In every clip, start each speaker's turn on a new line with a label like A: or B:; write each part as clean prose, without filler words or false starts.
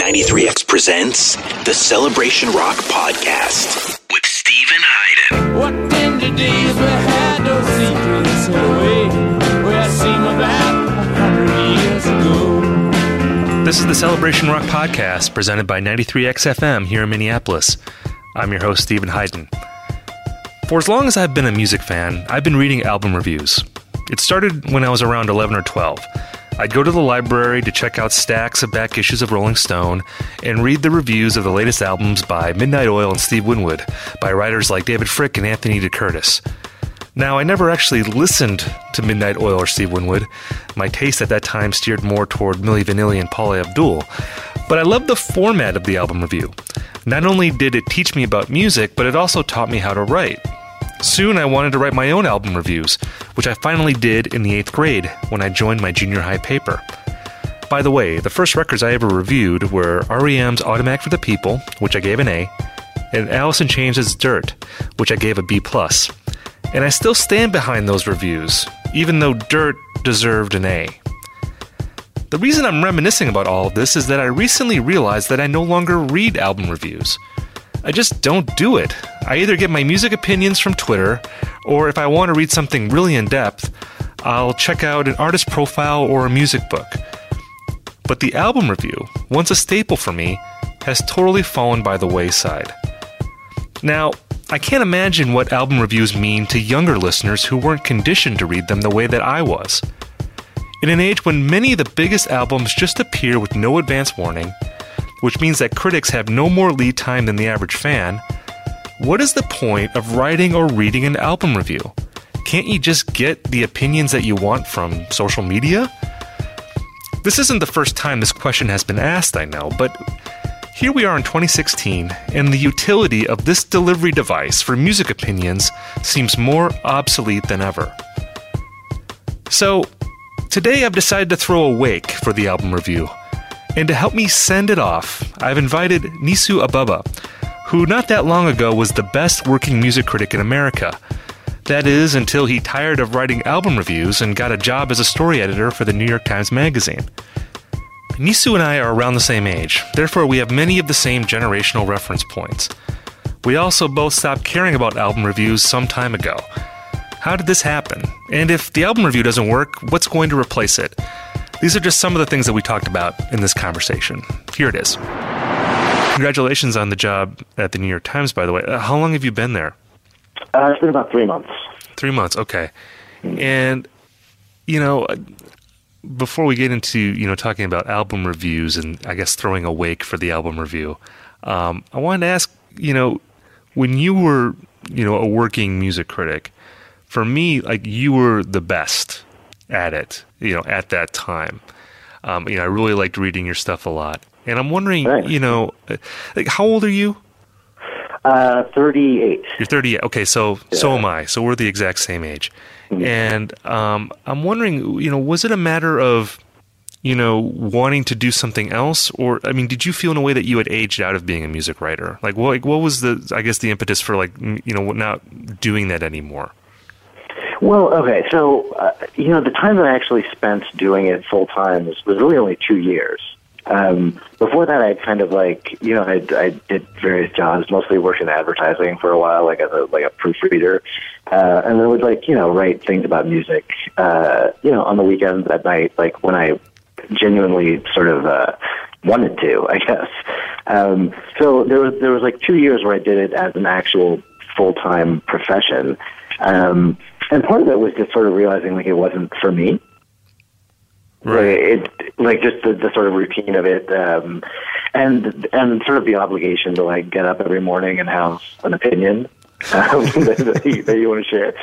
A: 93X presents the Celebration Rock Podcast with Stephen Hyden.
B: What tender days we had, those secrets away, where I seem about 100 years ago.
C: This is the Celebration Rock Podcast presented by 93X FM here in Minneapolis. I'm your host, Stephen Hyden. For as long as I've been a music fan, I've been reading album reviews. It started when I was around 11 or 12. I'd go to the library to check out stacks of back issues of Rolling Stone and read the reviews of the latest albums by Midnight Oil and Steve Winwood, by writers like David Fricke and Anthony DeCurtis. Now, I never actually listened to Midnight Oil or Steve Winwood. My taste at that time steered more toward Milli Vanilli and Paula Abdul. But I loved the format of the album review. Not only did it teach me about music, but it also taught me how to write. Soon I wanted to write my own album reviews, which I finally did in the 8th grade when I joined my junior high paper. By the way, the first records I ever reviewed were R.E.M's Automatic for the People, which I gave an A, and Alice in Chains' Dirt, which I gave a B+. And I still stand behind those reviews, even though Dirt deserved an A. The reason I'm reminiscing about all of this is that I recently realized that I no longer read album reviews. I just don't do it. I either get my music opinions from Twitter, or if I want to read something really in-depth, I'll check out an artist profile or a music book. But the album review, once a staple for me, has totally fallen by the wayside. Now, I can't imagine what album reviews mean to younger listeners who weren't conditioned to read them the way that I was. In an age when many of the biggest albums just appear with no advance warning, which means that critics have no more lead time than the average fan, what is the point of writing or reading an album review? Can't you just get the opinions that you want from social media? This isn't the first time this question has been asked, I know, but here we are in 2016, and the utility of this delivery device for music opinions seems more obsolete than ever. So, today I've decided to throw a wake for the album review. And to help me send it off, I've invited Nisu Ababa, who not that long ago was the best working music critic in America. That is, until he tired of writing album reviews and got a job as a story editor for the New York Times Magazine. Nisu and I are around the same age, therefore we have many of the same generational reference points. We also both stopped caring about album reviews some time ago. How did this happen? And if the album review doesn't work, what's going to replace it? These are just some of the things that we talked about in this conversation. Here it is. Congratulations on the job at the New York Times, by the way. How long have you been there?
D: It's been about 3 months.
C: 3 months, okay. And, you know, before we get into, talking about album reviews and, I guess, throwing a wake for the album review, I wanted to ask, when you were, a working music critic, for me, you were the best at it, at that time. I really liked reading your stuff a lot. And I'm wondering, how old are you?
D: 38.
C: You're 38. Okay, so am I. So we're the exact same age. Mm-hmm. And I'm wondering, was it a matter of, wanting to do something else? Or, did you feel in a way that you had aged out of being a music writer? What was the impetus for, not doing that anymore?
D: Well, okay, so, the time that I actually spent doing it full-time was really only 2 years. Before that, I'd kind of I did various jobs, mostly worked in advertising for a while, as a proofreader, and then would, write things about music, on the weekends at night, when I genuinely sort of wanted to, I guess. So there was 2 years where I did it as an actual full-time profession. And part of it was just sort of realizing it wasn't for me.
C: Right.
D: Just the sort of routine of it, and sort of the obligation to get up every morning and have an opinion that you want to share.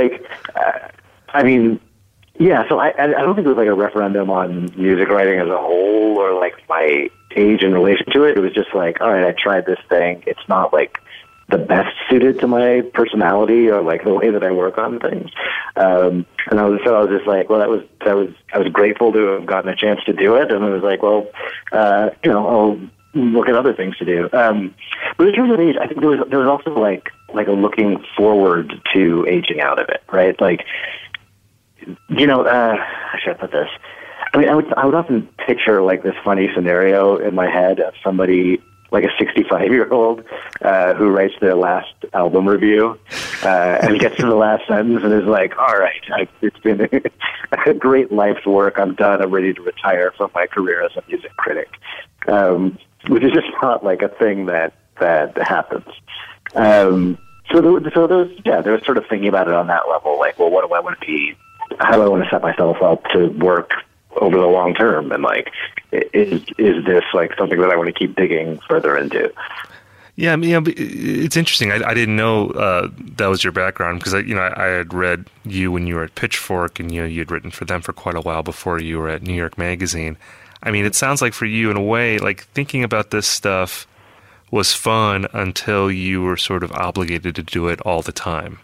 D: So I don't think it was a referendum on music writing as a whole or my age in relation to it. It was just all right, I tried this thing. It's not the best suited to my personality or the way that I work on things. And I was just I was grateful to have gotten a chance to do it. And I was I'll look at other things to do. But in terms of age, I think there was also a looking forward to aging out of it, right? How should I put this? I mean, I would often picture like this funny scenario in my head of somebody like a 65-year-old who writes their last album review and gets to the last sentence and is like, all right, it's been a great life's work. I'm done. I'm ready to retire from my career as a music critic, which is just not like a thing that happens. So they were sort of thinking about it on that level, like, well, what do I want to be? How do I want to set myself up to work over the long term? And like, is this like something that I want to keep digging further into?
C: Yeah, I mean, it's interesting. I didn't know that was your background because I had read you when you were at Pitchfork, and you'd written for them for quite a while before you were at New York Magazine. I mean, it sounds like for you, in a way, like thinking about this stuff was fun until you were sort of obligated to do it all the time.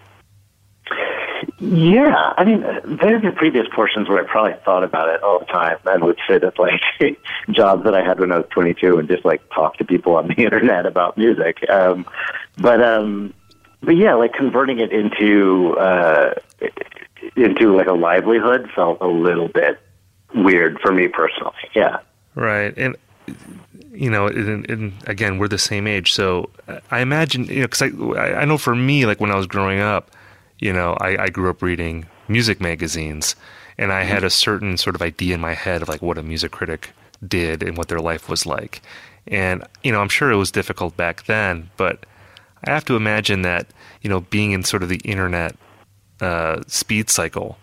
D: Yeah, I mean, there's the previous portions where I probably thought about it all the time and would sit at like jobs that I had when I was 22 and just like talk to people on the internet about music. But yeah, like converting it into like a livelihood felt a little bit weird for me personally. Yeah.
C: Right. And and again, we're the same age, so I imagine, because I know for me, like when I was growing up, I grew up reading music magazines, and I had a certain sort of idea in my head of like what a music critic did and what their life was like. And, I'm sure it was difficult back then, but I have to imagine that, being in sort of the internet speed cycle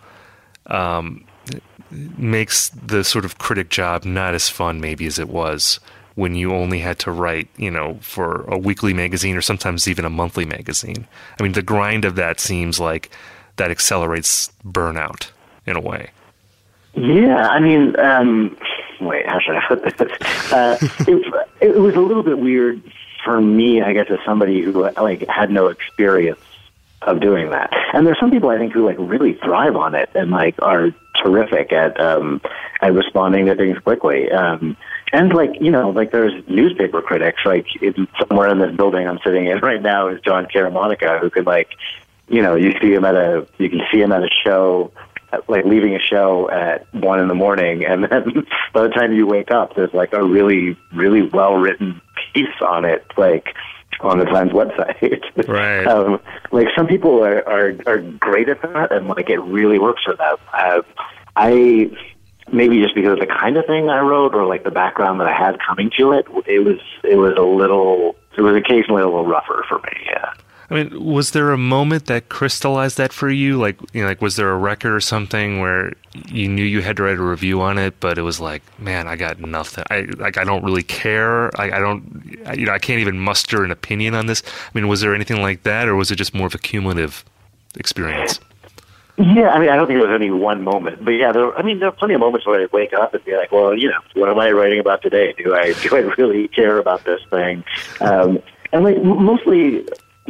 C: makes the sort of critic job not as fun maybe as it was when you only had to write, for a weekly magazine or sometimes even a monthly magazine. I mean, the grind of that seems like that accelerates burnout in a way.
D: Yeah, I mean, wait, how should I put this? It was a little bit weird for me, I guess, as somebody who like had no experience of doing that. And there's some people I think who like really thrive on it and like are terrific at responding to things quickly. And like, like there's newspaper critics, like somewhere in this building I'm sitting in right now is John Caramonica, who could like, you can see him at a show, like leaving a show at 1 a.m. and then by the time you wake up, there's like a really, really well-written piece on it, like on the Times website.
C: Right.
D: Like some people are great at that and like it really works for them. Maybe just because of the kind of thing I wrote or like the background that I had coming to it, it was occasionally a little rougher for me. Yeah.
C: I mean, was there a moment that crystallized that for you? Like, was there a record or something where you knew you had to write a review on it, but it was like, man, I got nothing. I don't really care. I can't even muster an opinion on this. I mean, was there anything like that, or was it just more of a cumulative experience?
D: Yeah, I mean, I don't think there was any one moment, but yeah, there are plenty of moments where I wake up and be like, well, what am I writing about today? Do I really care about this thing? And like mostly,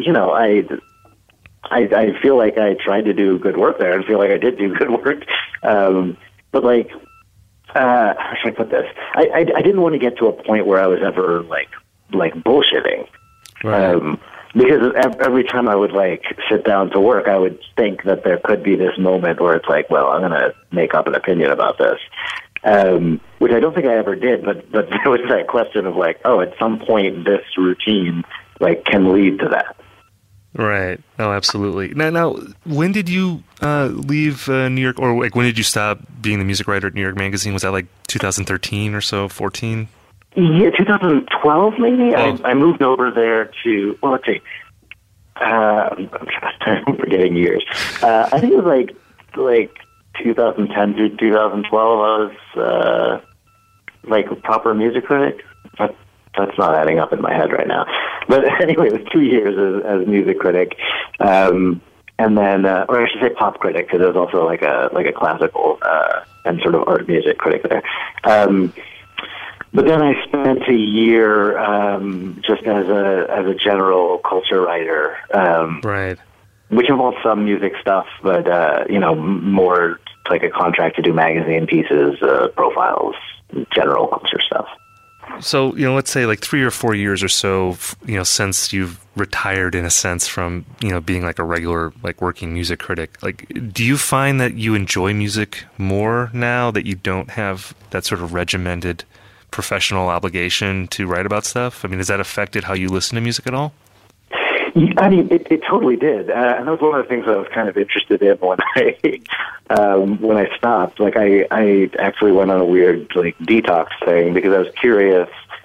D: I feel like I tried to do good work there and feel like I did do good work. But like, how should I put this? I didn't want to get to a point where I was ever like bullshitting.
C: Right.
D: Because every time I would like sit down to work, I would think that there could be this moment where it's like, well, I'm going to make up an opinion about this, which I don't think I ever did. But there was that question of like, oh, at some point this routine like can lead to that.
C: Right. Oh, absolutely. Now, when did you leave New York, or like when did you stop being the music writer at New York Magazine? Was that like 2013 or so, 14?
D: Yeah, 2012 maybe. Oh. I moved over there to, well, let's see. I'm forgetting years. I think it was like 2010 to 2012. I was like a proper music critic. That's not adding up in my head right now. But anyway, it was 2 years as music critic, and then, or I should say pop critic, because there's also like a classical and sort of art music critic there. But then I spent a year just as a general culture writer,
C: right,
D: which involved some music stuff, but more like a contract to do magazine pieces, profiles, general culture stuff.
C: So let's say like 3 or 4 years or so, since you've retired in a sense from, being like a regular, like working music critic. Like, do you find that you enjoy music more now that you don't have that sort of regimented professional obligation to write about stuff? I mean, has that affected how you listen to music at all?
D: I mean, it totally did, and that was one of the things that I was kind of interested in when I stopped. Like, I actually went on a weird detox thing because I was curious.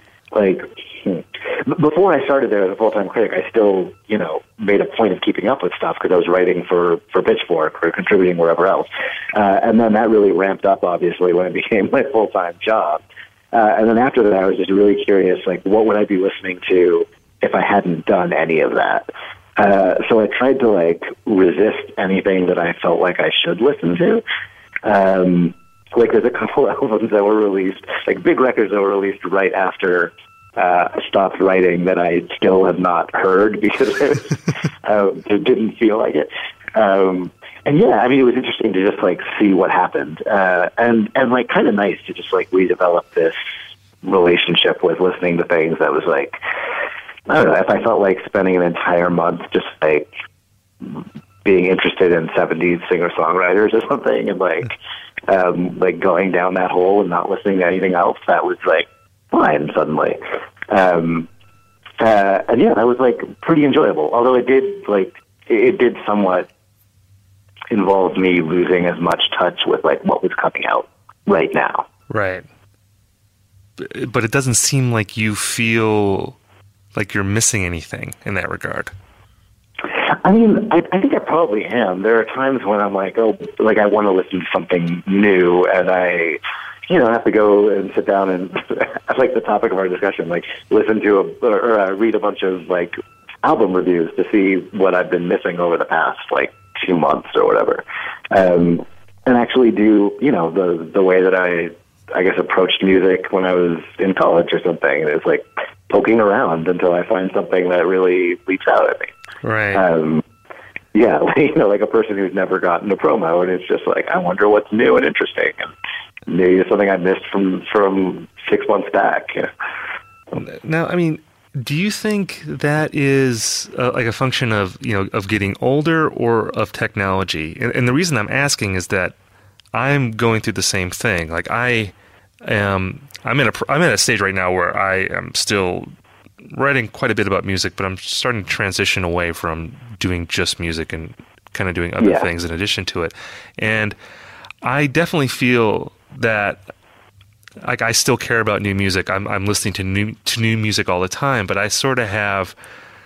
D: Before I started there as a full-time critic, I still made a point of keeping up with stuff because I was writing for Pitchfork or contributing wherever else, and then that really ramped up obviously when it became my full-time job. And then after that, I was just really curious, what would I be listening to if I hadn't done any of that? So I tried to resist anything that I felt like I should listen to. There's a couple albums that were released, big records that were released right after I stopped writing that I still have not heard because it didn't feel like it. And yeah, I mean, it was interesting to just see what happened, and kind of nice to just redevelop this relationship with listening to things that was I don't know, if I felt like spending an entire month just being interested in 70s singer-songwriters or something and going down that hole and not listening to anything else, that was fine suddenly. And yeah, that was pretty enjoyable. Although it did somewhat involve me losing as much touch with what was coming out right now.
C: Right. But it doesn't seem like you feel like you're missing anything in that regard.
D: I mean, I think I probably am. There are times when I'm I want to listen to something new, and I have to go and sit down and, the topic of our discussion, listen to or read a bunch of, album reviews to see what I've been missing over the past, 2 months or whatever. And actually do, the way that I guess approached music when I was in college or something. And it's poking around until I find something that really leaps out at me.
C: Right.
D: Yeah, a person who's never gotten a promo, and it's just I wonder what's new and interesting, and maybe it's something I missed from 6 months back.
C: Now, I mean, do you think that is a function of of getting older or of technology? And the reason I'm asking is that I'm going through the same thing. I'm at a stage right now where I am still writing quite a bit about music, but I'm starting to transition away from doing just music and kind of doing other things in addition to it. And I definitely feel that I still care about new music. I'm listening to new music all the time, but I sort of have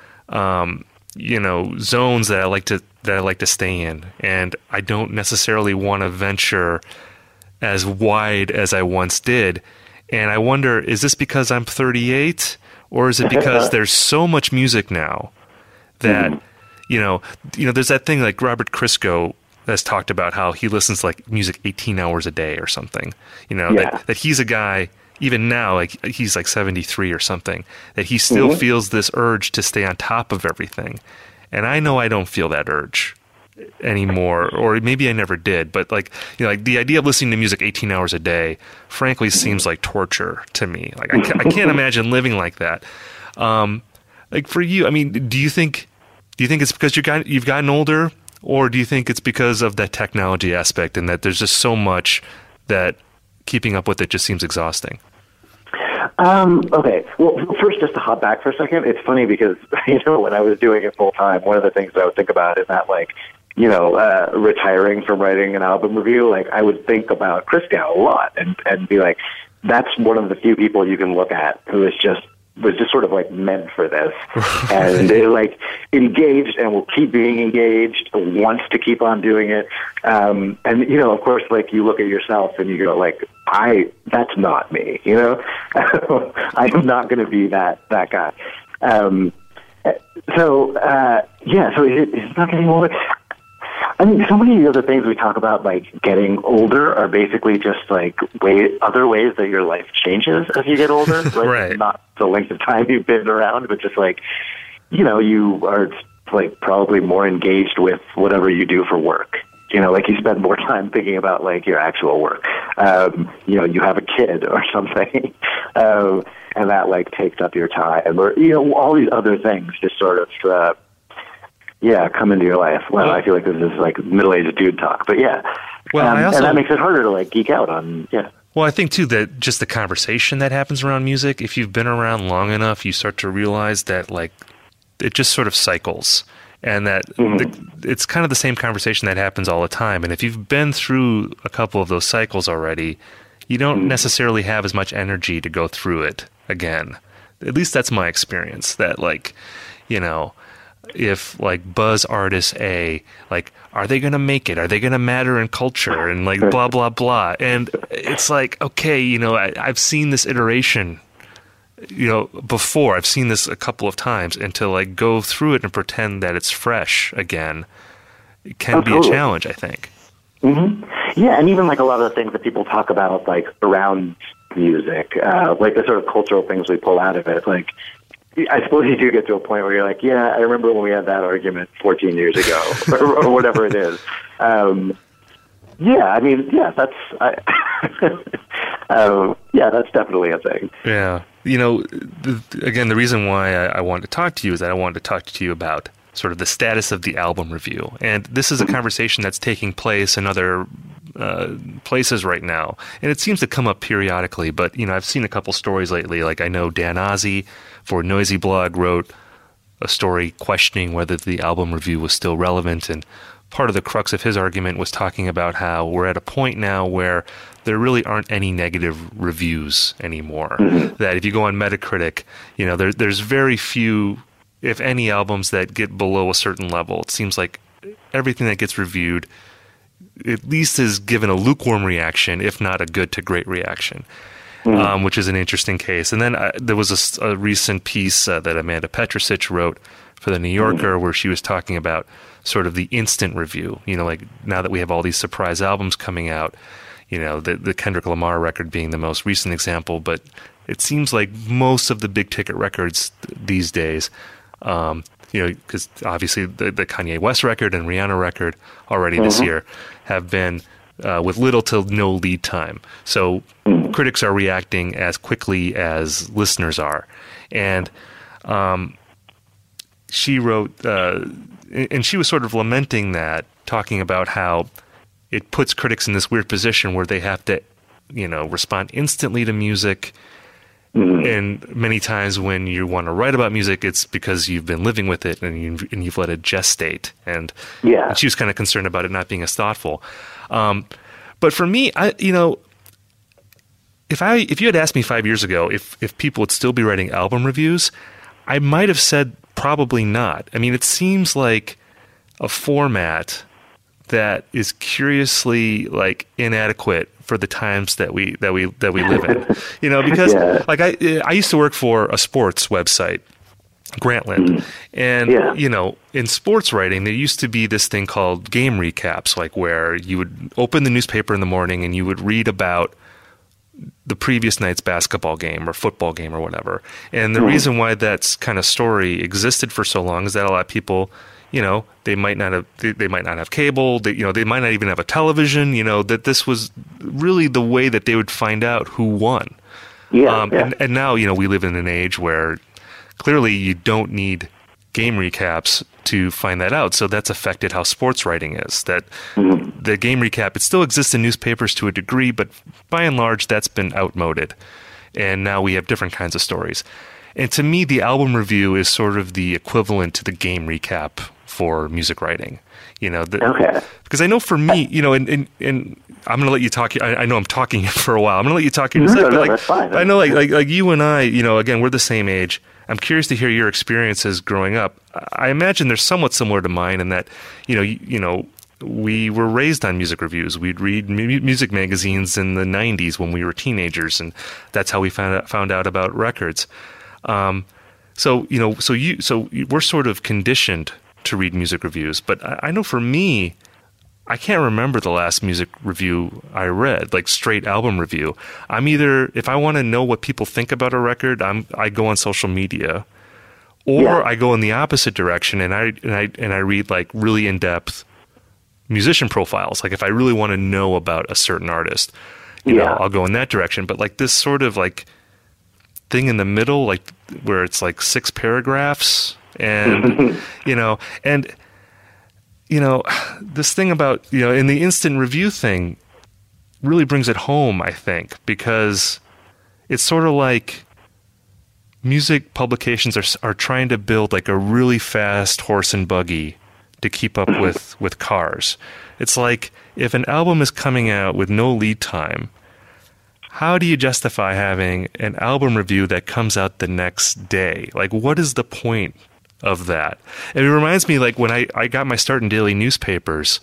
C: zones that I like to stay in, and I don't necessarily want to venture as wide as I once did. And I wonder, is this because I'm 38, or is it because there's so much music now that, there's that thing Robert Christgau has talked about how he listens to music 18 hours a day or something, that he's a guy, even now, he's 73 or something, that he still feels this urge to stay on top of everything. And I know I don't feel that urge anymore, or maybe I never did, but the idea of listening to music 18 hours a day frankly seems like torture to me. I can't imagine living like that. For you, I mean, do you think it's because you've gotten older, or do you think it's because of that technology aspect and that there's just so much that keeping up with it just seems exhausting?
D: Okay. Well, first, just to hop back for a second, it's funny because, when I was doing it full time, one of the things I would think about is that, retiring from writing an album review, I would think about Christgau a lot and be that's one of the few people you can look at who was just sort of meant for this, and engaged and will keep being engaged, wants to keep on doing it, and of course, you look at yourself and you go that's not me, I am not going to be that guy. So it's not getting older. I mean, so many of the other things we talk about, getting older, are basically just other ways that your life changes as you get older.
C: Right.
D: Not the length of time you've been around, but just you are probably more engaged with whatever you do for work. You spend more time thinking about your actual work. You have a kid or something. and that like takes up your time, or all these other things just sort of come into your life. Well, I feel like this is like middle-aged dude talk, but yeah.
C: Well, and
D: that makes it harder to like geek out on. Yeah.
C: Well, I think too that just the conversation that happens around music, if you've been around long enough, you start to realize that like it just sort of cycles, and that it's kind of the same conversation that happens all the time. And if you've been through a couple of those cycles already, you don't necessarily have as much energy to go through it again. At least that's my experience. That like, if like buzz artist A, like, are they going to make it? Are they going to matter in culture? And like blah, blah, blah. And it's like, okay, I've seen this iteration, before. I've seen this a couple of times, and to like go through it and pretend that it's fresh again, it can be a challenge, I think.
D: Yeah, and even like a lot of the things that people talk about like around music, like the sort of cultural things we pull out of it, like I suppose you do get to a point where you're like, yeah, I remember when we had that argument 14 years ago, or whatever it is. That's definitely a thing.
C: Yeah. Again, the reason why I wanted to talk to you is that I wanted to talk to you about sort of the status of the album review. And this is a conversation that's taking place in other places right now. And it seems to come up periodically, but, I've seen a couple stories lately. Like I know Dan Ozzie for Noisy Blog wrote a story questioning whether the album review was still relevant. And part of the crux of his argument was talking about how we're at a point now where there really aren't any negative reviews anymore. That if you go on Metacritic, there's very few, if any, albums that get below a certain level. It seems like everything that gets reviewed at least is given a lukewarm reaction, if not a good to great reaction, which is an interesting case. And then there was a recent piece that Amanda Petrusich wrote for The New Yorker where she was talking about sort of the instant review. Like now that we have all these surprise albums coming out, the Kendrick Lamar record being the most recent example, but it seems like most of the big ticket records these days, because obviously the Kanye West record and Rihanna record already this year have been with little to no lead time. So critics are reacting as quickly as listeners are. And she wrote, and she was sort of lamenting that, talking about how it puts critics in this weird position where they have to, respond instantly to music. And many times when you want to write about music, it's because you've been living with it and you've let it gestate. And she was kind of concerned about it not being as thoughtful. But for me, if you had asked me 5 years ago if people would still be writing album reviews, I might have said probably not. I mean, it seems like a format that is curiously like inadequate for the times that we live in. Because like I used to work for a sports website, Grantland, and in sports writing there used to be this thing called game recaps, like where you would open the newspaper in the morning and you would read about the previous night's basketball game or football game or whatever. And the reason why that kind of story existed for so long is that a lot of people, they might not have cable, they might not even have a television, that this was really the way that they would find out who won. And now, we live in an age where clearly you don't need game recaps to find that out. So that's affected how sports writing is. That the game recap, it still exists in newspapers to a degree, but by and large, that's been outmoded. And now we have different kinds of stories. And to me, the album review is sort of the equivalent to the game recap for music writing. Because I know for me, and I'm going to let you talk. I know I'm talking for a while. I'm going to let you talk in a second.
D: No, that's fine.
C: I know, like you and I, again, we're the same age. I'm curious to hear your experiences growing up. I imagine they're somewhat similar to mine in that, we were raised on music reviews. We'd read music magazines in the 90s when we were teenagers, and that's how we found out about records. So we're sort of conditioned to read music reviews. But I know for me, I can't remember the last music review I read, like straight album review. I'm either, if I want to know what people think about a record, I go on social media, or I go in the opposite direction and I read like really in-depth musician profiles. Like if I really want to know about a certain artist, I'll go in that direction. But like this sort of like thing in the middle, like where it's like 6 paragraphs, and this thing about in the instant review thing really brings it home, I think, because it's sort of like music publications are trying to build like a really fast horse and buggy to keep up with cars. It's like if an album is coming out with no lead time, how do you justify having an album review that comes out the next day? Like, what is the point of that? And it reminds me, like, when I got my start in daily newspapers,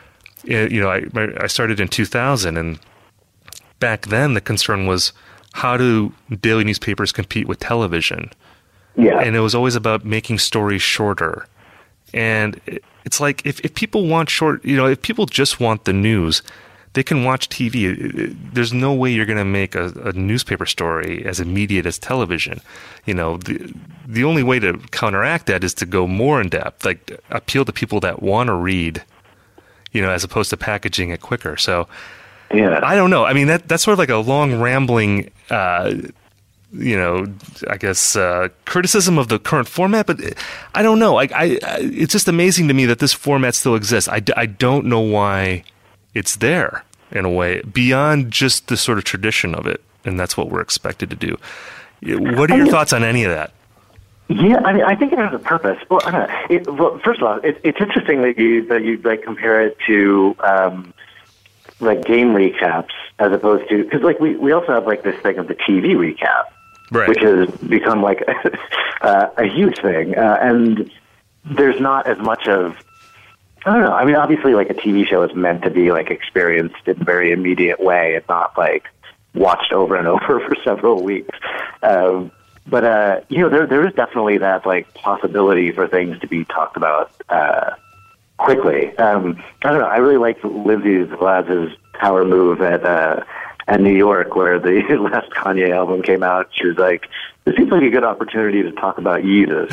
C: I started in 2000, and back then the concern was, how do daily newspapers compete with television?
D: Yeah.
C: And it was always about making stories shorter. And it's like, if people want if people just want the news, they can watch TV. There's no way you're going to make a newspaper story as immediate as television. The only way to counteract that is to go more in depth, like appeal to people that want to read, as opposed to packaging it quicker. So, yeah, I don't know. I mean, that's sort of like a long rambling, I guess, criticism of the current format, but I don't know. It's just amazing to me that this format still exists. I don't know why it's there, in a way, beyond just the sort of tradition of it, and that's what we're expected to do. What are your thoughts on any of that?
D: Yeah, I mean, I think it has a purpose. Well, first of all, it's interesting that you like compare it to like game recaps as opposed to, because like we also have like this thing of the TV recap,
C: right,
D: which has become like a huge thing, and there's not as much of, I don't know. I mean, obviously, like a TV show is meant to be like experienced in a very immediate way, and not like watched over and over for several weeks. But there is definitely that like possibility for things to be talked about quickly. I don't know. I really liked Lindsay Vlas's power move at New York, where the last Kanye album came out. She was like, "This seems like a good opportunity to talk about Yeezus,"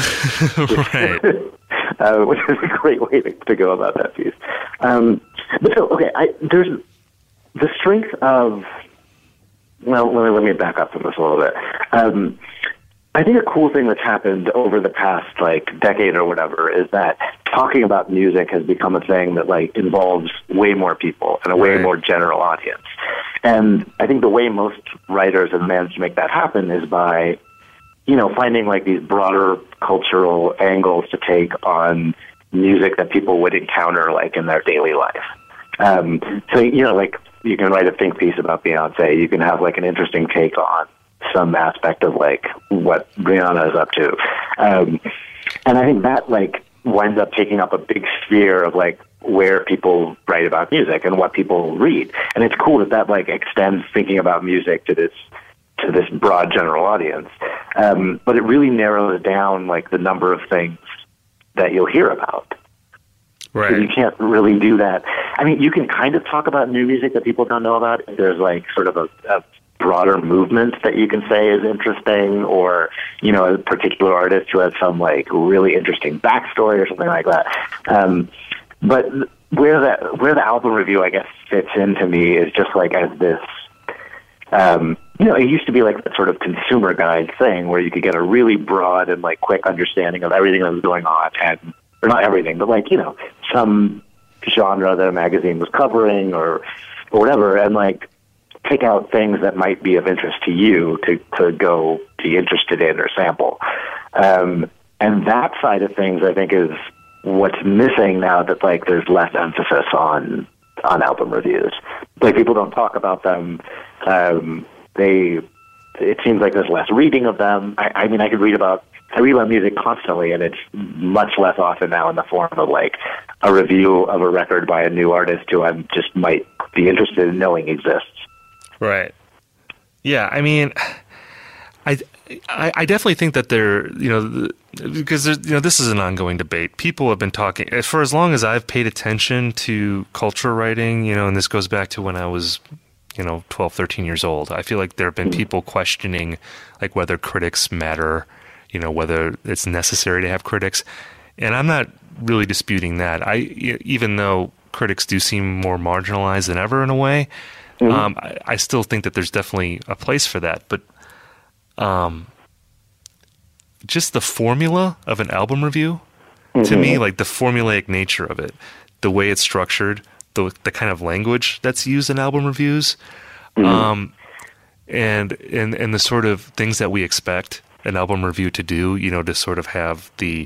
C: right?
D: Which is a great way to go about that piece. But so, okay, there's the strength of. Well, let me back up from this a little bit. I think a cool thing that's happened over the past like decade or whatever is that talking about music has become a thing that like involves way more people and a way more general audience. And I think the way most writers have managed to make that happen is by, finding like these broader cultural angles to take on music that people would encounter like in their daily life. So, like you can write a think piece about Beyonce. You can have like an interesting take on some aspect of like what Rihanna is up to. And I think that like winds up taking up a big sphere of like where people write about music and what people read. And it's cool that like extends thinking about music to this broad general audience. But it really narrows down like the number of things that you'll hear about.
C: Right.
D: So you can't really do that. I mean, you can kind of talk about new music that people don't know about if there's like sort of a broader movement that you can say is interesting, or, a particular artist who has some like really interesting backstory or something like that. But where the album review, I guess, fits into me is just like as this, it used to be like that sort of consumer guide thing where you could get a really broad and like quick understanding of everything that was going on, or not everything, but like, some genre that a magazine was covering or whatever, and like pick out things that might be of interest to you to go be interested in or sample. And that side of things, I think, is what's missing now that like there's less emphasis on album reviews. Like people don't talk about them. It seems like there's less reading of them. I mean, I read about music constantly, and it's much less often now in the form of like a review of a record by a new artist who I just might be interested in knowing exists.
C: Right. Yeah. I mean, I definitely think that because there's, this is an ongoing debate. People have been talking for as long as I've paid attention to culture writing, and this goes back to when I was, 12, 13 years old. I feel like there have been people questioning like whether critics matter, whether it's necessary to have critics. And I'm not really disputing that. Even though critics do seem more marginalized than ever in a way, I still think that there's definitely a place for that. But just the formula of an album review, to me, like the formulaic nature of it, the way it's structured, the kind of language that's used in album reviews, and the sort of things that we expect an album review to do, you know, to sort of have the,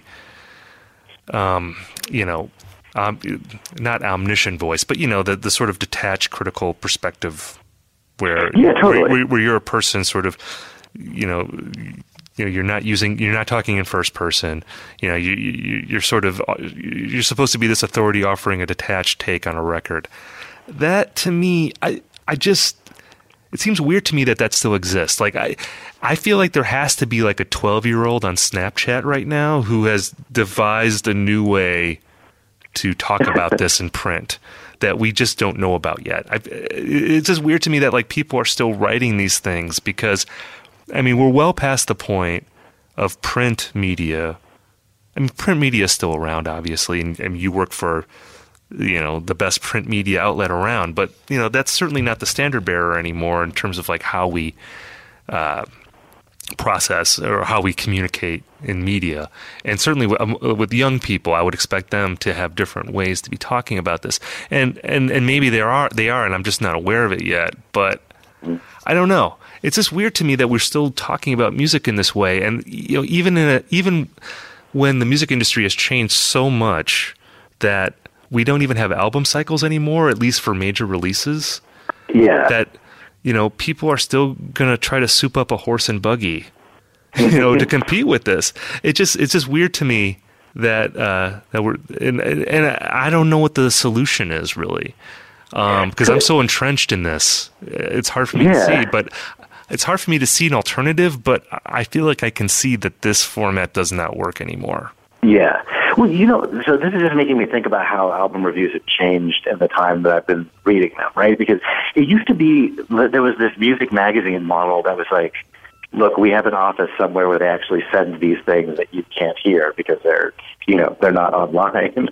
C: you know, not omniscient voice, but, you know, the sort of detached critical perspective where, where you're a person sort of, you know, you're not talking in first person. You know, you're sort of, you're supposed to be this authority offering a detached take on a record. That, to me, I just, it seems weird to me that still exists. Like, I feel like there has to be like a 12-year-old on Snapchat right now who has devised a new way to talk about this in print that we just don't know about yet. It's just weird to me that like people are still writing these things because, I mean, we're well past the point of print media. I mean, print media is still around, obviously, and you work for, you know, the best print media outlet around, but, you know, that's certainly not the standard bearer anymore in terms of like how we process or how we communicate in media. And certainly with young people, I would expect them to have different ways to be talking about this. And maybe they are, and I'm just not aware of it yet, but I don't know. It's just weird to me that we're still talking about music in this way. And, you know, even when the music industry has changed so much that we don't even have album cycles anymore, at least for major releases.
D: Yeah.
C: That, you know, people are still going to try to soup up a horse and buggy, you know, to compete with this. It's just weird to me that we're, and I don't know what the solution is really. Because I'm so entrenched in this. It's hard for me to see, but it's hard for me to see an alternative, but I feel like I can see that this format does not work anymore.
D: Yeah. Well, you know, so this is just making me think about how album reviews have changed in the time that I've been reading them, right? Because it used to be, there was this music magazine model that was like, look, we have an office somewhere where they actually send these things that you can't hear because they're, you know, they're not online.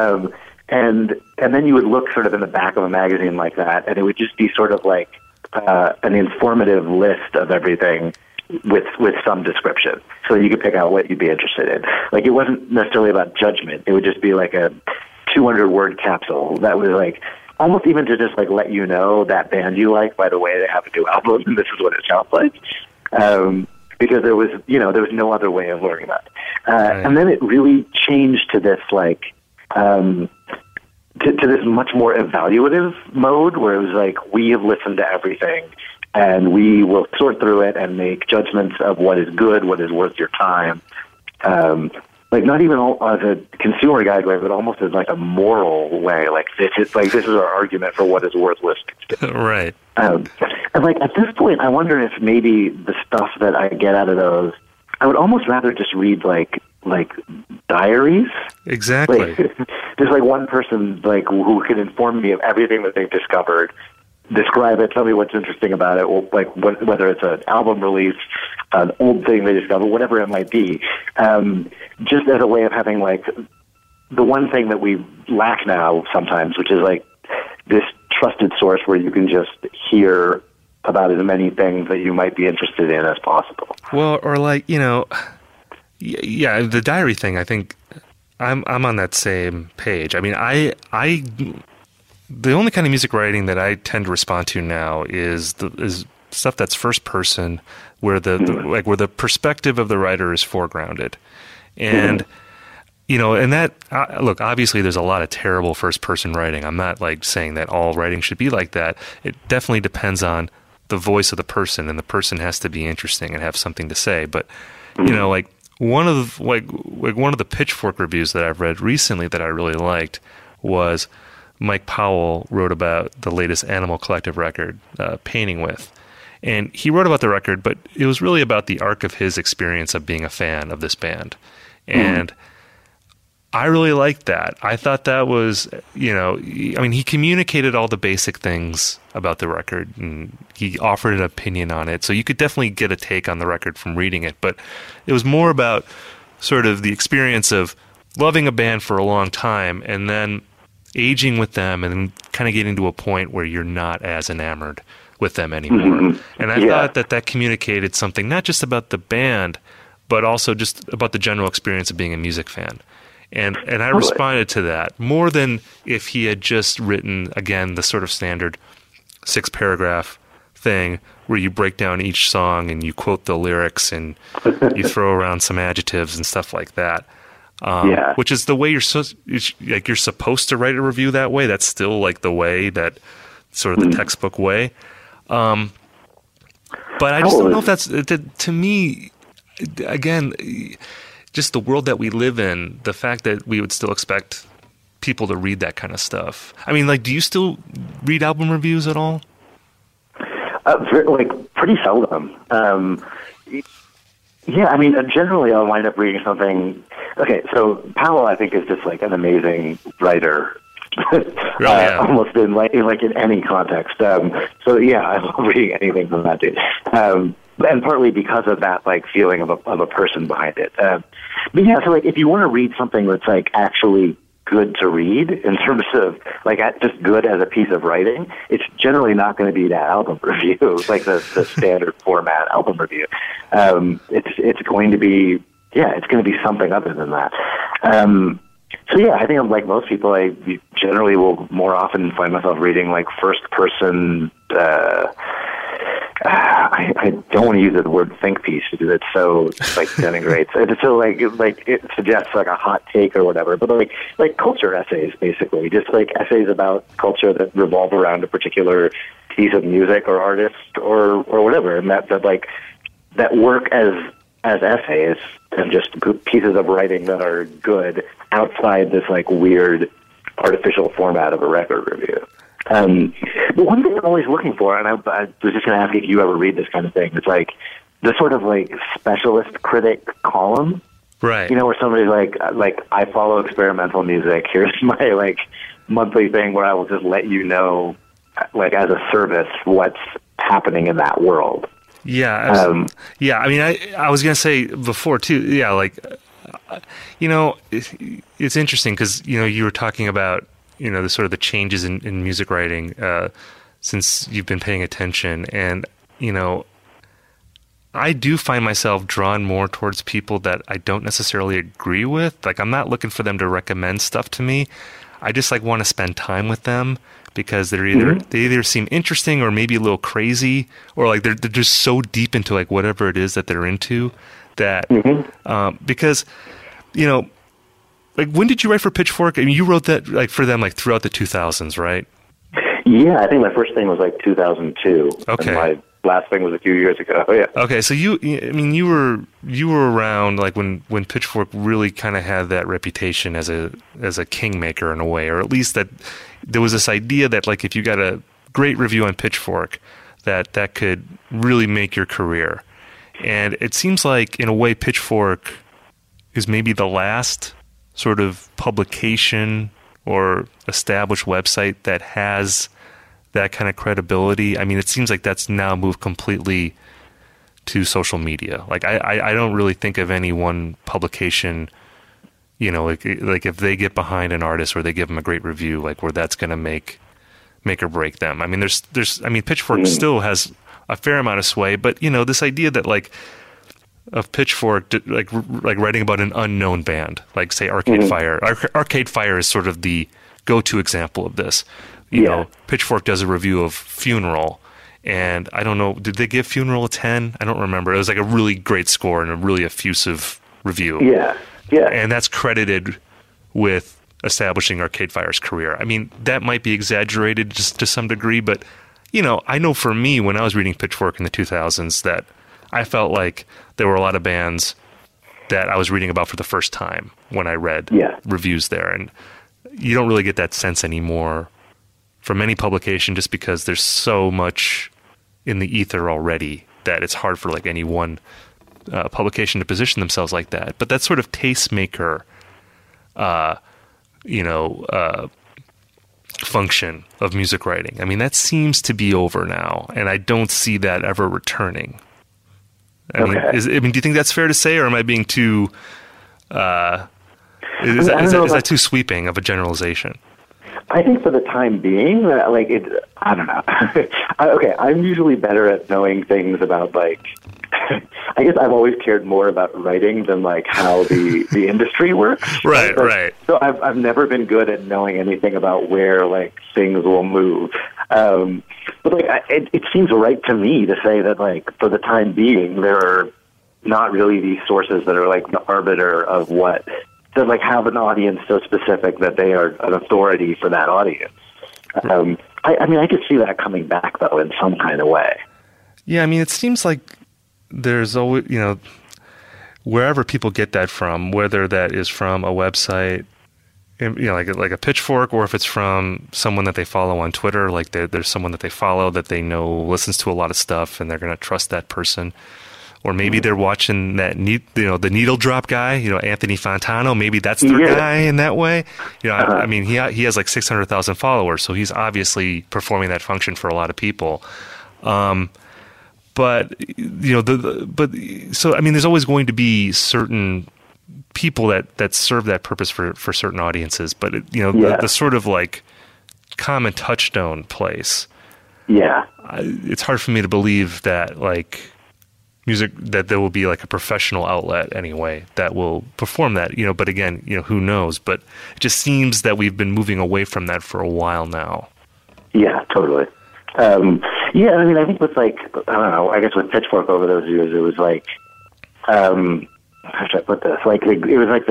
D: And then you would look sort of in the back of a magazine like that, and it would just be sort of like an informative list of everything with some description, so you could pick out what you'd be interested in. Like, it wasn't necessarily about judgment. It would just be like a 200-word capsule that was like almost even to just like let you know that band you like, by the way, they have a new album, and this is what it sounds like. Because there was no other way of learning that.
C: Right.
D: And then it really changed to this like, to this much more evaluative mode where it was like, we have listened to everything and we will sort through it and make judgments of what is good, what is worth your time. Like, not even as a consumer guide way, but almost as like a moral way. Like, this is our argument for what is worth listening to.
C: Right.
D: And like, at this point, I wonder if maybe the stuff that I get out of those, I would almost rather just read like diaries.
C: Exactly.
D: Like, there's like one person like who can inform me of everything that they've discovered, describe it, tell me what's interesting about it, or like whether it's an album release, an old thing they discovered, whatever it might be, just as a way of having like the one thing that we lack now sometimes, which is like this trusted source where you can just hear about as many things that you might be interested in as possible.
C: Well, or like, you know, yeah, the diary thing, I think I'm on that same page. I mean, the only kind of music writing that I tend to respond to now is stuff that's first person, where where the perspective of the writer is foregrounded, and you know, and that look, obviously, there's a lot of terrible first person writing. I'm not like saying that all writing should be like that. It definitely depends on the voice of the person, and the person has to be interesting and have something to say. But you know, like one of the Pitchfork reviews that I've read recently that I really liked was Mike Powell wrote about the latest Animal Collective record, Painting With. And he wrote about the record, but it was really about the arc of his experience of being a fan of this band. And I really liked that. I thought that was, you know, I mean, he communicated all the basic things about the record, and he offered an opinion on it. So you could definitely get a take on the record from reading it. But it was more about sort of the experience of loving a band for a long time and then aging with them and kind of getting to a point where you're not as enamored with them anymore. And I thought that communicated something not just about the band, but also just about the general experience of being a music fan. And I responded to that more than if he had just written, again, the sort of standard 6-paragraph thing where you break down each song and you quote the lyrics and you throw around some adjectives and stuff like that. Which is the way you're supposed to write a review that way. That's still like the way, that sort of the textbook way. But I just don't know if that's, to me, again, just the world that we live in, the fact that we would still expect people to read that kind of stuff. I mean, like, do you still read album reviews at all?
D: Pretty seldom. Yeah, I mean, generally I'll wind up reading something. Okay, so Powell, I think, is just like an amazing writer. Almost in any context. So yeah, I love reading anything from that dude. And partly because of that, like, feeling of a person behind it. But yeah, so like, if you want to read something that's like actually good to read in terms of like just good as a piece of writing, it's generally not going to be that album review, like the standard format album review. It's going to be, it's going to be something other than that. So yeah, I think I'm like most people, I generally will more often find myself reading like first person, I don't want to use the word think piece because it's so like denigrates. It's so like it suggests like a hot take or whatever. But like culture essays, basically, just like essays about culture that revolve around a particular piece of music or artist or whatever, and that work as essays and just pieces of writing that are good outside this like weird artificial format of a record review. But one thing I'm always looking for, and I was just going to ask if you ever read this kind of thing, it's like the sort of like specialist critic column,
C: right?
D: You know, where somebody's like I follow experimental music. Here's my like monthly thing where I will just let you know, like as a service, what's happening in that world.
C: Yeah, yeah. I mean, I was going to say before too. Yeah, like you know, it's interesting because you know you were talking about, you know, the sort of the changes in music writing since you've been paying attention. And, you know, I do find myself drawn more towards people that I don't necessarily agree with. Like, I'm not looking for them to recommend stuff to me. I just like want to spend time with them because they either seem interesting or maybe a little crazy, or like they're just so deep into like whatever it is that they're into that because, you know, like, when did you write for Pitchfork? I mean, you wrote that like for them like throughout the 2000s, right?
D: Yeah, I think my first thing was like 2002.
C: Okay.
D: And my last thing was a few years ago. Yeah.
C: Okay, so you were around like when Pitchfork really kind of had that reputation as a kingmaker in a way, or at least that there was this idea that like if you got a great review on Pitchfork, that could really make your career. And it seems like in a way Pitchfork is maybe the last sort of publication or established website that has that kind of credibility. I mean, it seems like that's now moved completely to social media. Like, I don't really think of any one publication, you know, like if they get behind an artist or they give them a great review, like where that's going to make or break them. I mean, Pitchfork still has a fair amount of sway, but you know, this idea that like of Pitchfork, like writing about an unknown band, like say Arcade Fire. Arcade Fire is sort of the go-to example of this. You know, Pitchfork does a review of Funeral, and I don't know, did they give Funeral a 10? I don't remember. It was like a really great score and a really effusive review.
D: Yeah.
C: And that's credited with establishing Arcade Fire's career. I mean, that might be exaggerated just to some degree, but you know, I know for me when I was reading Pitchfork in the 2000s that I felt like there were a lot of bands that I was reading about for the first time when I read reviews there. And you don't really get that sense anymore from any publication just because there's so much in the ether already that it's hard for like any one publication to position themselves like that. But that sort of tastemaker, function of music writing, I mean, that seems to be over now, and I don't see that ever returning. I mean, do you think that's fair to say, or am I being too? Is that too sweeping of a generalization?
D: I think for the time being, like I don't know. Okay, I'm usually better at knowing things about like. I guess I've always cared more about writing than like how the industry works.
C: Right.
D: So I've never been good at knowing anything about where like things will move. But like it seems right to me to say that like for the time being there are not really these sources that are like the arbiter of what. That like have an audience so specific that they are an authority for that audience. I mean, I could see that coming back though in some kind of way.
C: Yeah, I mean, it seems like there's always, wherever people get that from, whether that is from a website, like a Pitchfork, or if it's from someone that they follow on Twitter, like there's someone that they follow that they know listens to a lot of stuff, and they're going to trust that person. Or maybe they're watching that the needle drop guy, Anthony Fontano. Maybe that's their guy in that way. I mean, he has like 600,000 followers, so he's obviously performing that function for a lot of people. But so I mean, there's always going to be certain people that serve that purpose for certain audiences. But the sort of like common touchstone place. Yeah, it's hard for me to believe that like. Music that there will be like a professional outlet anyway that will perform that, but again, who knows, but it just seems that we've been moving away from that for a while now.
D: Yeah, totally. I mean, I think with like, I don't know, I guess with Pitchfork over those years, it was like, how should I put this? Like, it was like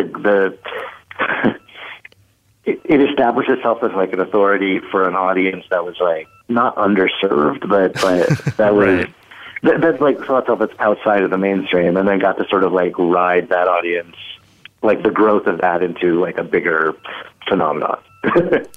D: it established itself as like an authority for an audience that was like not underserved, but that was, right. That's like thought itself it's outside of the mainstream, and then got to sort of like ride that audience, like the growth of that into like a bigger phenomenon. Because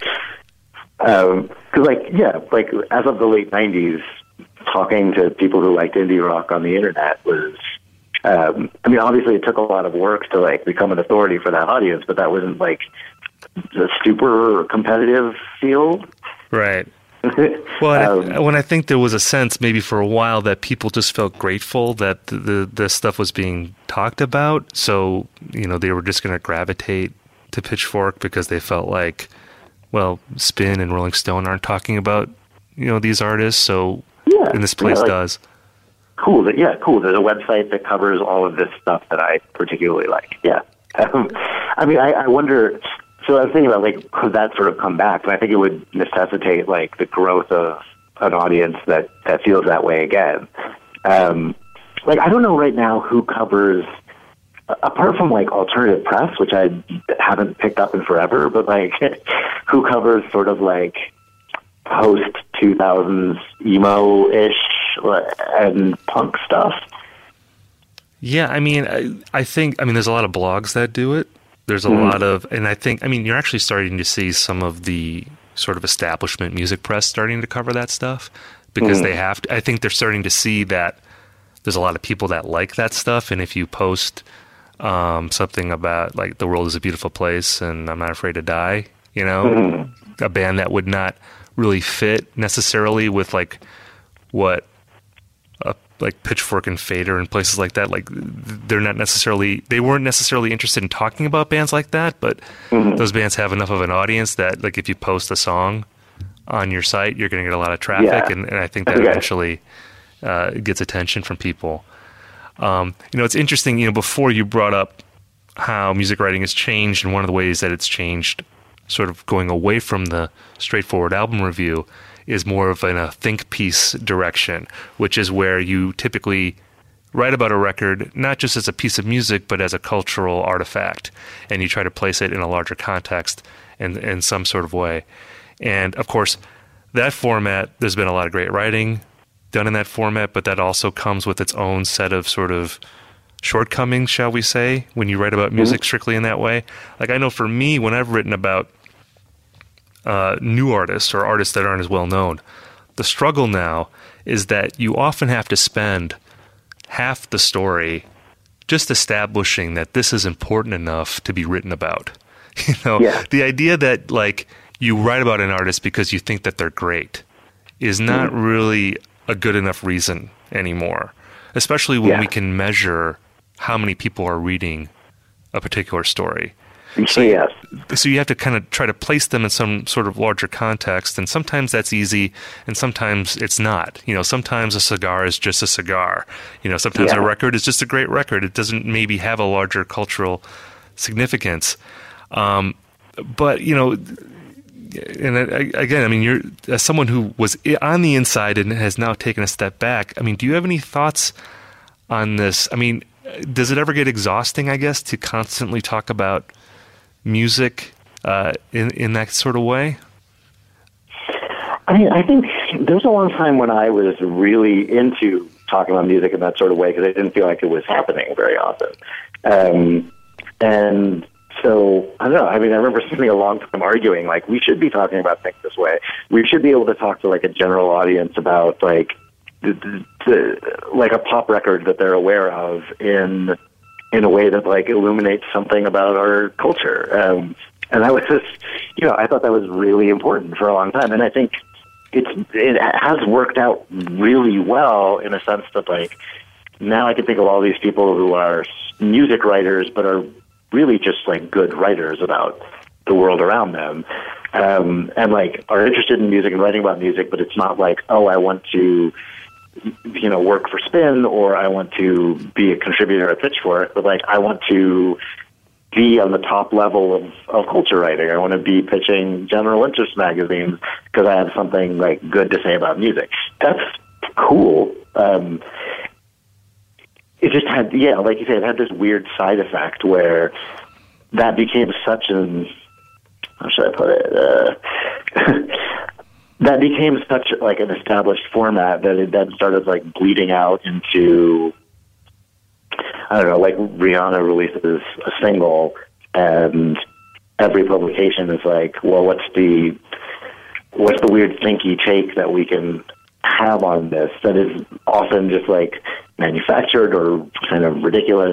D: like as of the late '90s, talking to people who liked indie rock on the internet was, I mean, obviously it took a lot of work to like become an authority for that audience, but that wasn't like a super competitive field,
C: right? Well, when I think there was a sense maybe for a while that people just felt grateful that the stuff was being talked about. So, they were just going to gravitate to Pitchfork because they felt like, well, Spin and Rolling Stone aren't talking about, these artists. So, and this place does.
D: Cool. Cool. There's a website that covers all of this stuff that I particularly like. Yeah. I mean, I wonder... So I was thinking about, like, could that sort of come back? And I think it would necessitate, like, the growth of an audience that feels that way again. Like, I don't know right now who covers, apart from, like, alternative press, which I haven't picked up in forever, but, like, who covers sort of, like, post-2000s emo-ish and punk stuff?
C: Yeah, I mean, I think there's a lot of blogs that do it. There's a lot of, and I think, you're actually starting to see some of the sort of establishment music press starting to cover that stuff because they have to. I think they're starting to see that there's a lot of people that like that stuff. And if you post something about like The World is a Beautiful Place and I'm Not Afraid to Die, a band that would not really fit necessarily with like what like Pitchfork and Fader and places like that, like they weren't necessarily interested in talking about bands like that, but those bands have enough of an audience that like if you post a song on your site, you're going to get a lot of traffic, and I think that eventually gets attention from people. It's interesting, before you brought up how music writing has changed, and one of the ways that it's changed, sort of going away from the straightforward album review, is more of in a think piece direction, which is where you typically write about a record, not just as a piece of music, but as a cultural artifact. And you try to place it in a larger context in some sort of way. And of course, that format, there's been a lot of great writing done in that format, but that also comes with its own set of sort of shortcomings, shall we say, when you write about music strictly in that way. Like I know for me, when I've written about new artists or artists that aren't as well known, the struggle now is that you often have to spend half the story just establishing that this is important enough to be written about. The idea that like you write about an artist because you think that they're great is not really a good enough reason anymore, especially when we can measure how many people are reading a particular story. So,
D: yes.
C: So you have to kind of try to place them in some sort of larger context, and sometimes that's easy, and sometimes it's not. Sometimes a cigar is just a cigar. Sometimes a record is just a great record. It doesn't maybe have a larger cultural significance. But, and again, I mean, you're as someone who was on the inside and has now taken a step back. I mean, do you have any thoughts on this? I mean, does it ever get exhausting, I guess, to constantly talk about music in that sort of way?
D: I mean, I think there was a long time when I was really into talking about music in that sort of way because I didn't feel like it was happening very often. And so, I don't know, I mean, I remember spending a long time arguing, like, we should be talking about things this way. We should be able to talk to, like, a general audience about, like, like a pop record that they're aware of in a way that, like, illuminates something about our culture. And that was just, I thought that was really important for a long time. And I think it has worked out really well in a sense that, like, now I can think of all these people who are music writers but are really just, like, good writers about the world around them, and, like, are interested in music and writing about music, but it's not like, oh, I want to, work for Spin, or I want to be a contributor at Pitchfork, but, like, I want to be on the top level of culture writing. I want to be pitching general interest magazines because I have something, like, good to say about music. That's cool. It just had, like you said, it had this weird side effect where that became such an, how should I put it? That became such, like, an established format that it then started, like, bleeding out into, I don't know, like, Rihanna releases a single and every publication is like, well, what's the weird thinky take that we can have on this that is often just, like, manufactured or kind of ridiculous.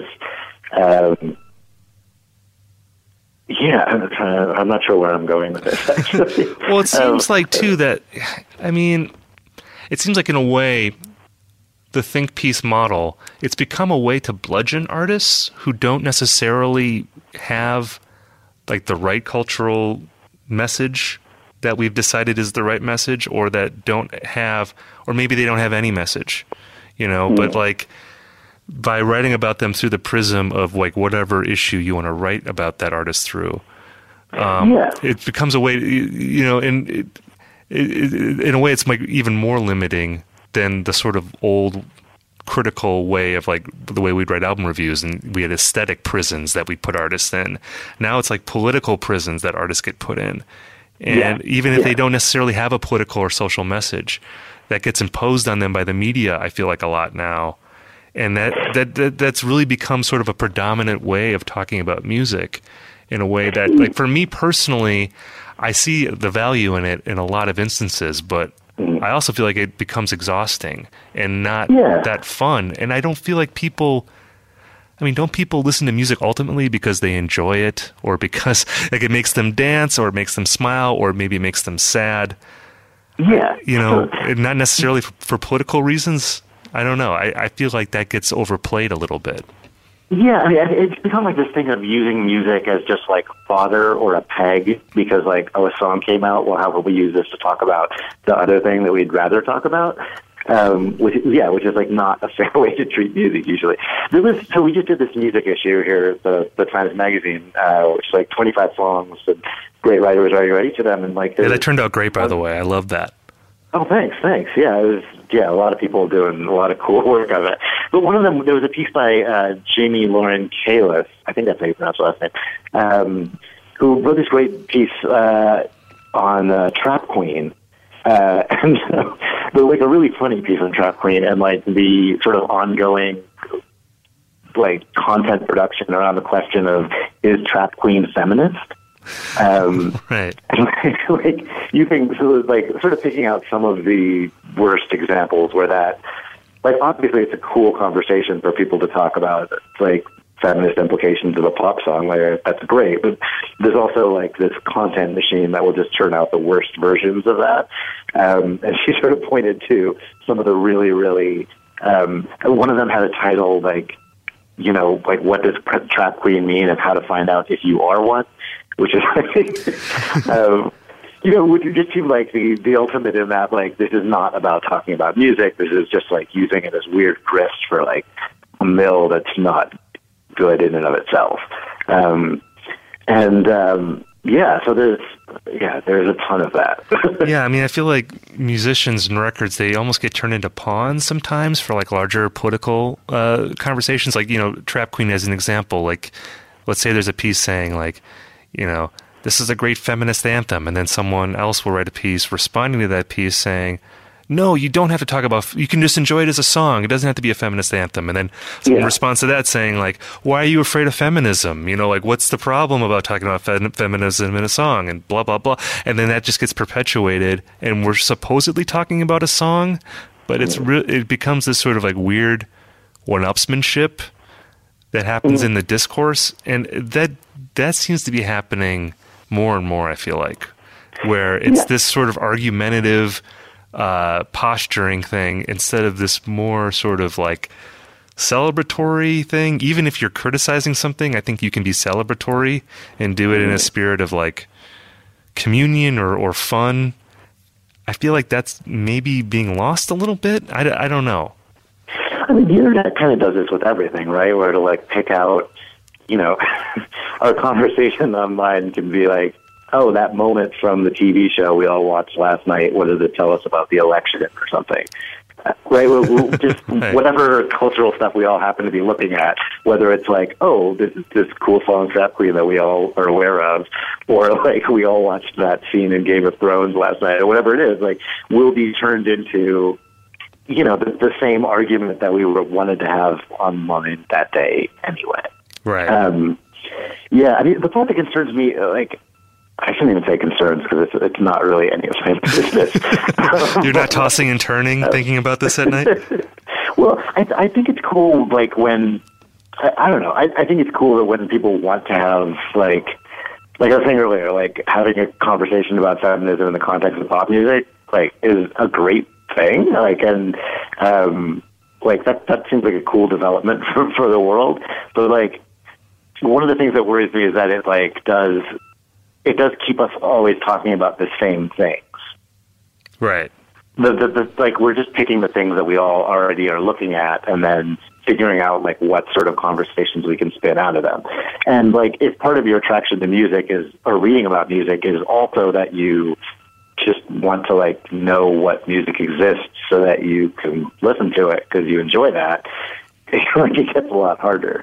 D: I'm not sure where I'm going with this, actually.
C: Well, it seems like, too, that, I mean, it seems like in a way, the think piece model, it's become a way to bludgeon artists who don't necessarily have, like, the right cultural message that we've decided is the right message, or that don't have, or maybe they don't have any message, but, like, by writing about them through the prism of, like, whatever issue you want to write about that artist through, it becomes a way, in a way it's, like, even more limiting than the sort of old critical way of, like, the way we'd write album reviews, and we had aesthetic prisons that we put artists in. Now it's like political prisons that artists get put in. And even if they don't necessarily have a political or social message, that gets imposed on them by the media, I feel like, a lot now. And that's really become sort of a predominant way of talking about music, in a way that, like, for me personally, I see the value in it in a lot of instances, but I also feel like it becomes exhausting and not that fun. And I don't feel like don't people listen to music ultimately because they enjoy it, or because, like, it makes them dance, or it makes them smile, or maybe it makes them sad?
D: Yeah.
C: Not necessarily for political reasons. I don't know. I feel like that gets overplayed a little bit.
D: Yeah, I mean, it's become like this thing of using music as just, like, fodder or a peg because, like, a song came out, well, how can we use this to talk about the other thing that we'd rather talk about? Which is, like, not a fair way to treat music usually. So we just did this music issue here at the Times Magazine, which is, like, 25 songs, and great writers writing about each of them. And, like,
C: that turned out great, by the way. I love that.
D: Oh, thanks. Yeah, it was, a lot of people doing a lot of cool work on it. But one of them, there was a piece by Jamie Lauren Kalis, I think that's how you pronounce her last name, who wrote this great piece on Trap Queen. And but, like, a really funny piece on Trap Queen, and, like, the sort of ongoing, like, content production around the question of, is Trap Queen feminist?
C: Right.
D: Like, you think, so, like, sort of picking out some of the worst examples where that, like, obviously it's a cool conversation for people to talk about, like, feminist implications of a pop song. Like, that's great, but there's also, like, this content machine that will just churn out the worst versions of that. And she sort of pointed to some of the really, really, one of them had a title, like, you know, like what does trap queen mean and how to find out if you are one, which is like, you know, would just seem like the ultimate in that, like, this is not about talking about music. This is just like using it as weird grist for like a mill that's not good in and of itself. Yeah, so there's a ton of that.
C: Yeah, I mean, I feel like musicians and records, they almost get turned into pawns sometimes for like larger political conversations. Like, you know, Trap Queen as an example, like, let's say there's a piece saying like, you know, this is a great feminist anthem, and then someone else will write a piece responding to that piece saying, no, you don't have to talk about, you can just enjoy it as a song. It doesn't have to be a feminist anthem. And then someone responds to that saying like, why are you afraid of feminism? You know, like, what's the problem about talking about feminism in a song, and blah, blah, blah. And then that just gets perpetuated, and we're supposedly talking about a song, but it becomes this sort of like weird one-upsmanship that happens in the discourse. And that seems to be happening more and more, I feel like, where it's this sort of argumentative posturing thing instead of this more sort of like celebratory thing. Even if you're criticizing something, I think you can be celebratory and do it in a spirit of like communion or fun. I feel like that's maybe being lost a little bit. I don't know.
D: I mean, the internet kind of does this with everything, right? Where to like pick out, you know, our conversation online can be like, oh, that moment from the TV show we all watched last night, what does it tell us about the election or something? Right? We'll just whatever cultural stuff we all happen to be looking at, whether it's like, oh, this is this cool song Trap Queen that we all are aware of, or like we all watched that scene in Game of Thrones last night, or whatever it is, like, will be turned into, you know, the same argument that we wanted to have online that day anyway.
C: Right.
D: Yeah, I mean, the part that concerns me, like, I shouldn't even say concerns because it's not really any of my business.
C: You're not tossing and turning thinking about this at night?
D: Well, I think it's cool, like, when, I don't know, I think it's cool that when people want to have, like I was saying earlier, like, having a conversation about feminism in the context of pop music, like, is a great thing. Like, and, like, that seems like a cool development for the world. But, like, one of the things that worries me is that it, like, does keep us always talking about the same things.
C: Right.
D: Like, we're just picking the things that we all already are looking at and then figuring out, like, what sort of conversations we can spin out of them. And, like, if part of your attraction to music or reading about music is also that you just want to, like, know what music exists so that you can listen to it because you enjoy that, like, it gets a lot harder.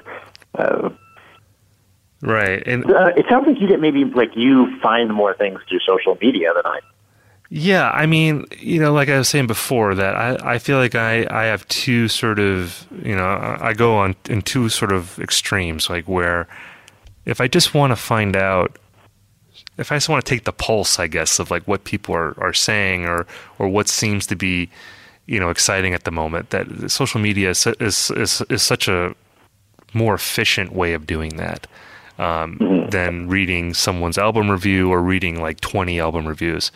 C: Right. And
D: it sounds like you get maybe, like, you find more things through social media than I.
C: Yeah, I mean, you know, like I was saying before, that I feel like I have two sort of, you know, I go on in two sort of extremes, like where if I just want to find out, if I just want to take the pulse, I guess, of like what people are saying or what seems to be, you know, exciting at the moment, that social media is such a more efficient way of doing that. Than reading someone's album review or reading like 20 album reviews.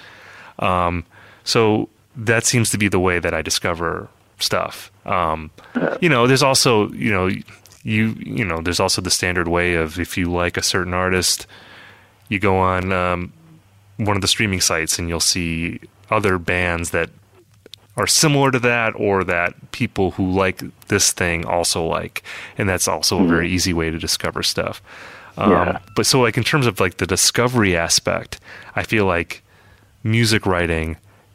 C: So that seems to be the way that I discover stuff. You know, there's also, you know, there's also the standard way of, if you like a certain artist, you go on one of the streaming sites and you'll see other bands that are similar to that, or that people who like this thing also like. And that's also a very easy way to discover stuff. But so, like, in terms of like the discovery aspect, I feel like music writing,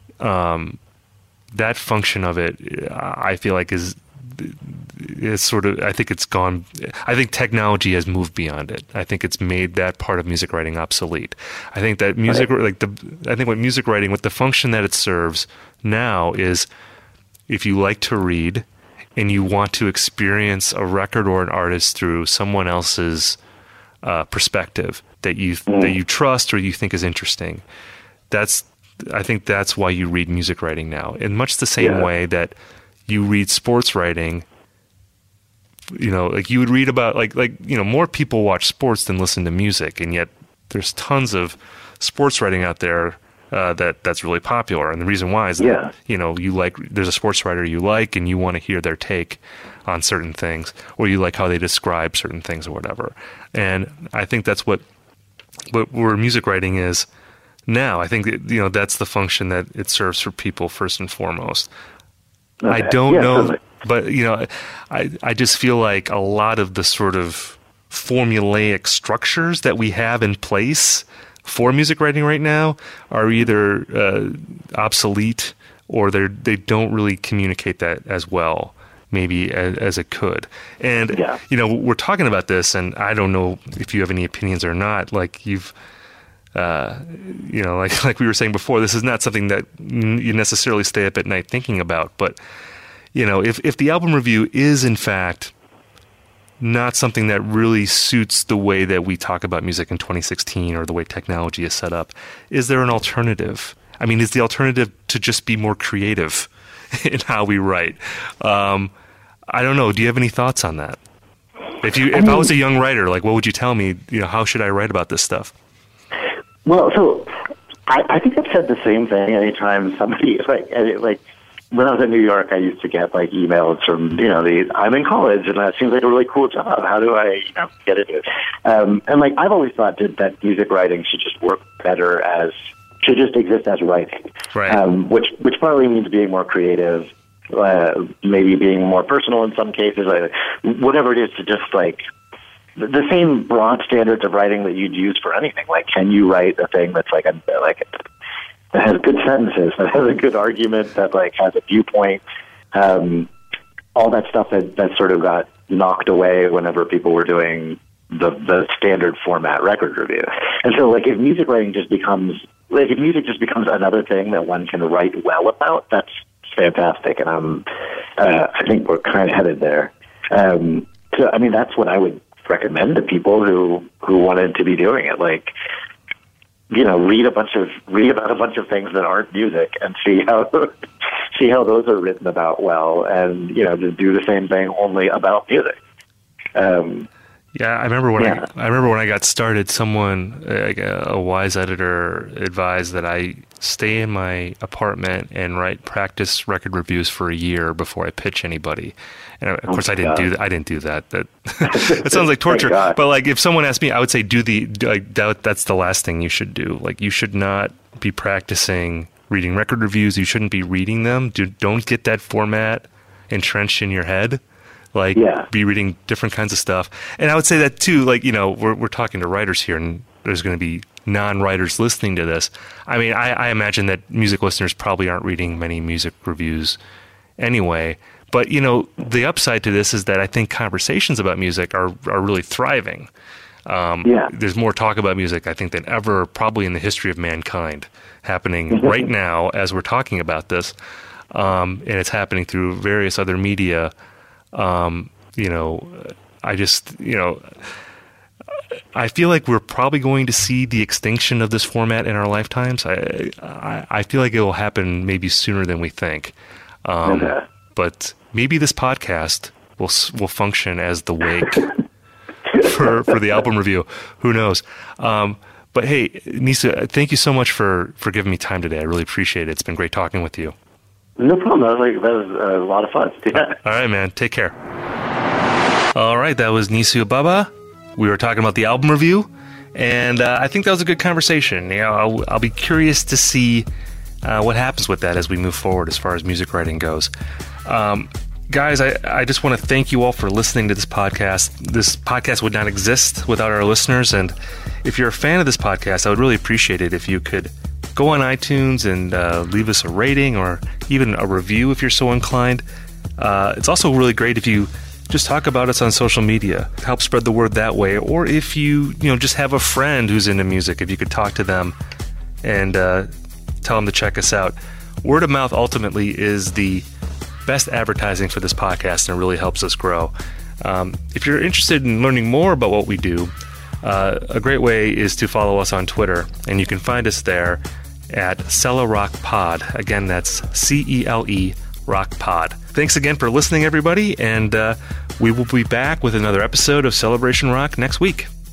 C: that function of it, I feel like is sort of, I think it's gone. I think technology has moved beyond it. I think it's made that part of music writing obsolete. I think that music, I think what music writing, what the function that it serves now is, if you like to read and you want to experience a record or an artist through someone else's perspective that you trust or you think is interesting, I think that's why you read music writing now. In much the same way that you read sports writing, you know, like you would read about like you know, more people watch sports than listen to music, and yet there's tons of sports writing out there that's really popular. And the reason why is that, there's a sports writer you like and you want to hear their take on certain things, or you like how they describe certain things or whatever. And I think that's what where music writing is now. I think that, that's the function that it serves for people first and foremost. Okay. I don't know, but I just feel like a lot of the sort of formulaic structures that we have in place for music writing right now are either obsolete or they don't really communicate that as well, maybe as it could. And we're talking about this, and I don't know if you have any opinions or not. Like you've, like we were saying before, this is not something that you necessarily stay up at night thinking about. But if the album review is in fact not something that really suits the way that we talk about music in 2016 or the way technology is set up, is there an alternative? I mean, is the alternative to just be more creative in how we write? I don't know. Do you have any thoughts on that? If I was a young writer, like, what would you tell me? How should I write about this stuff?
D: Well, so I think I've said the same thing anytime somebody like when I was in New York, I used to get emails from I'm in college and that seems like a really cool job. How do I get into it? And I've always thought that music writing should just work better should just exist as writing,
C: right?
D: Which partly means being more creative, maybe being more personal in some cases, whatever it is, to just the same broad standards of writing that you'd use for anything. Like, can you write a thing that's that has good sentences, that has a good argument, that has a viewpoint, all that stuff that sort of got knocked away whenever people were doing the standard format record review. And so if music writing just becomes another thing that one can write well about, that's fantastic. And I think we're kind of headed there. So I mean, that's what I would recommend to people who wanted to be doing it. Read about a bunch of things that aren't music and see how those are written about well, and just do the same thing only about music.
C: I remember when I got started, someone, a wise editor, advised that I stay in my apartment and practice record reviews for a year before I pitch anybody. And of course, I didn't do that. I didn't do that. That sounds like torture. But if someone asked me, I would say that's the last thing you should do. You should not be practicing reading record reviews. You shouldn't be reading them. Don't get that format entrenched in your head. Be reading different kinds of stuff. And I would say that too, we're talking to writers here, and there's going to be non-writers listening to this. I mean, I imagine that music listeners probably aren't reading many music reviews anyway. But, the upside to this is that I think conversations about music are really thriving. There's more talk about music, I think, than ever probably in the history of mankind happening right now as we're talking about this. And it's happening through various other media. I feel like we're probably going to see the extinction of this format in our lifetimes. I feel like it will happen maybe sooner than we think. But maybe this podcast will function as the wake for the album review. Who knows? But hey, Nisu, thank you so much for giving me time today. I really appreciate it. It's been great talking with you.
D: No problem. That was a lot of fun. Yeah.
C: All right, man. Take care. All right, that was Nisu Baba. We were talking about the album review, and I think that was a good conversation. I'll be curious to see what happens with that as we move forward as far as music writing goes. Guys, I just want to thank you all for listening to this podcast. This podcast would not exist without our listeners, and if you're a fan of this podcast, I would really appreciate it if you could go on iTunes and leave us a rating or even a review if you're so inclined. It's also really great if you just talk about us on social media. Help spread the word that way. Or if you just have a friend who's into music, if you could talk to them and tell them to check us out. Word of mouth ultimately is the best advertising for this podcast, and it really helps us grow. If you're interested in learning more about what we do, a great way is to follow us on Twitter, and you can find us there at Cele Rock Pod. Again, that's CELE Rock Pod. Thanks again for listening, everybody, and we will be back with another episode of Celebration Rock next week.